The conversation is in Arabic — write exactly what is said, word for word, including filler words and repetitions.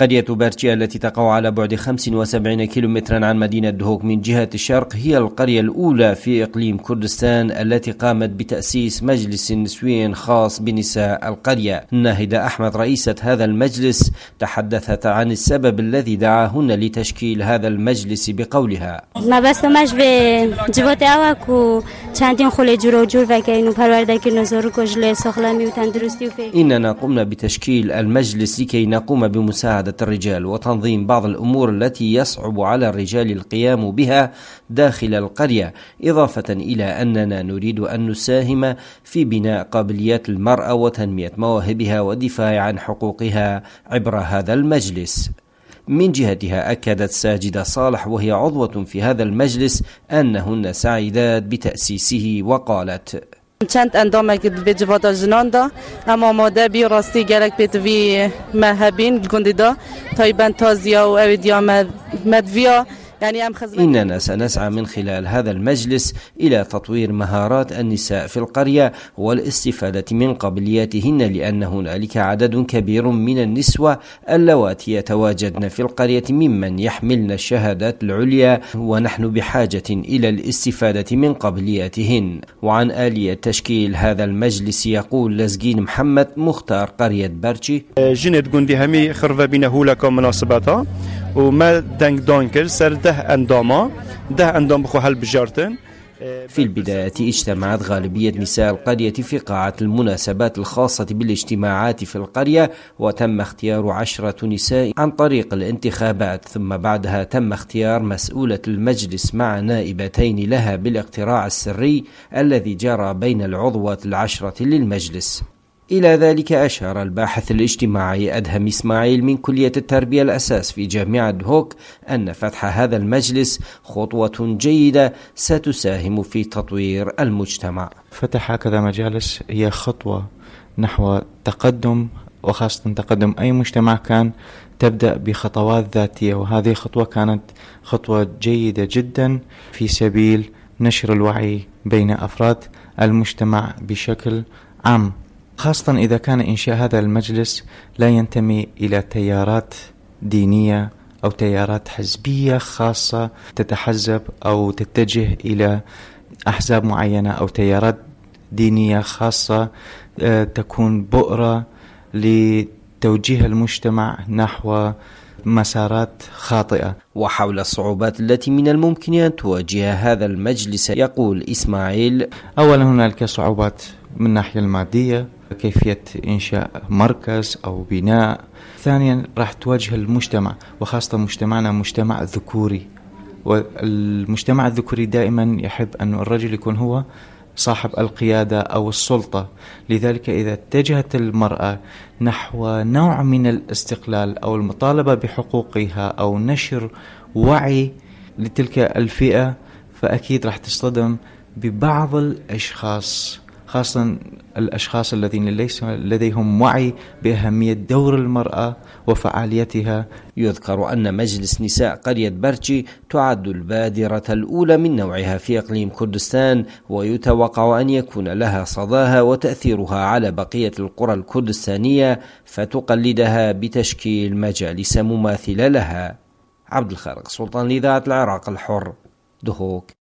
قرية برتشي التي تقع على بعد خمسة وسبعين كيلومترا عن مدينة دهوك من جهة الشرق هي القرية الأولى في إقليم كردستان التي قامت بتأسيس مجلس نسوي خاص بنساء القرية. ناهدة أحمد رئيسة هذا المجلس تحدثت عن السبب الذي دعاهن لتشكيل هذا المجلس بقولها: إننا قمنا بتشكيل المجلس لكي نقوم بمساعدة الرجال وتنظيم بعض الأمور التي يصعب على الرجال القيام بها داخل القرية، إضافة إلى أننا نريد أن نساهم في بناء قابليات المرأة وتنمية مواهبها والدفاع عن حقوقها عبر هذا المجلس. من جهتها أكدت ساجدة صالح وهي عضوة في هذا المجلس أنهن سعيدات بتأسيسه وقالت: چند اندامه که به جواد جنان دا اما ماده بی راستی گلک بیت وی مهبین گندی دا تایبن تازیا و اودیا مدویا. إننا سنسعى من خلال هذا المجلس إلى تطوير مهارات النساء في القرية والاستفادة من قابلياتهن، لأن هنالك عدد كبير من النسوة اللواتي يتواجدن في القرية ممن يحملن الشهادات العليا، ونحن بحاجة إلى الاستفادة من قابلياتهن. وعن آلية تشكيل هذا المجلس يقول لزقين محمد مختار قرية برتشي: جنت قندي همي خرفة بينه لك مناسباتها وما دنگ دانكر سر ده انداما ده اندام بخو هل بجارتن. في البداية اجتمعت غالبية نساء القرية في قاعة المناسبات الخاصة بالاجتماعات في القرية، وتم اختيار عشرة نساء عن طريق الانتخابات، ثم بعدها تم اختيار مسؤولة المجلس مع نائبتين لها بالاقتراع السري الذي جرى بين العضوات العشرة للمجلس. إلى ذلك أشار الباحث الاجتماعي أدهم إسماعيل من كلية التربية الأساس في جامعة دهوك أن فتح هذا المجلس خطوة جيدة ستساهم في تطوير المجتمع. فتح هكذا مجالس هي خطوة نحو تقدم، وخاصة تقدم أي مجتمع كان تبدأ بخطوات ذاتية، وهذه خطوة كانت خطوة جيدة جدا في سبيل نشر الوعي بين أفراد المجتمع بشكل عام، خاصة إذا كان إنشاء هذا المجلس لا ينتمي إلى تيارات دينية أو تيارات حزبية خاصة تتحزب أو تتجه إلى أحزاب معينة أو تيارات دينية خاصة تكون بؤرة لتوجيه المجتمع نحو مسارات خاطئة. وحول الصعوبات التي من الممكن أن تواجه هذا المجلس يقول إسماعيل: أولا هنالك صعوبات من الناحية المادية، كيفية إنشاء مركز أو بناء. ثانيا راح تواجه المجتمع، وخاصة مجتمعنا مجتمع ذكوري، والمجتمع الذكوري دائما يحب أن الرجل يكون هو صاحب القيادة أو السلطة، لذلك إذا اتجهت المرأة نحو نوع من الاستقلال أو المطالبة بحقوقها أو نشر وعي لتلك الفئة فأكيد راح تصطدم ببعض الأشخاص، خاصة الأشخاص الذين ليس لديهم وعي بأهمية دور المرأة وفعاليتها. يذكر أن مجلس نساء قرية برتشي تعد البادرة الأولى من نوعها في إقليم كردستان، ويتوقع أن يكون لها صداها وتأثيرها على بقية القرى الكردستانية فتقلدها بتشكيل مجالس مماثلة لها. عبد الخالق سلطان لإذاعة العراق الحر، دهوك.